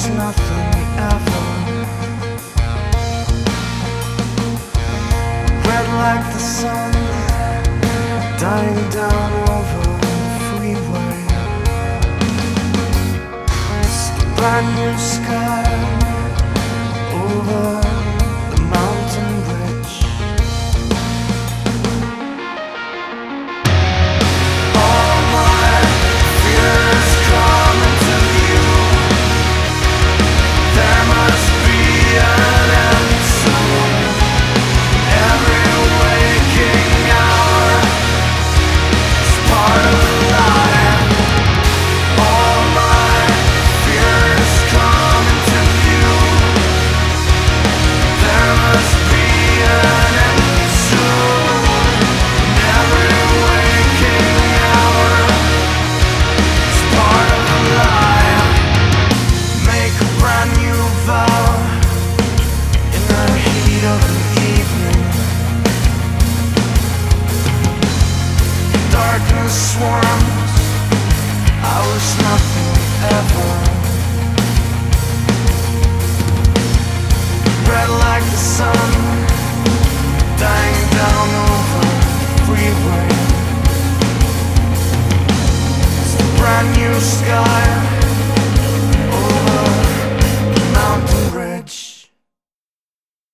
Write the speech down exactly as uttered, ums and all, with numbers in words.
was nothing ever. Red like the sun, dying down over the freeway. It's the brand new sky over the mountain bridge. All my fears coming to you. There must be an end soon. Every waking hour is part of the lie. All my fears coming to you. There must be an end soon. Every waking hour is part of the lie. Make a brand new vow in the heat of an evening. Darkness swarms, I was nothing ever. Red like the sun, dying down over the freeway. It's the brand new sky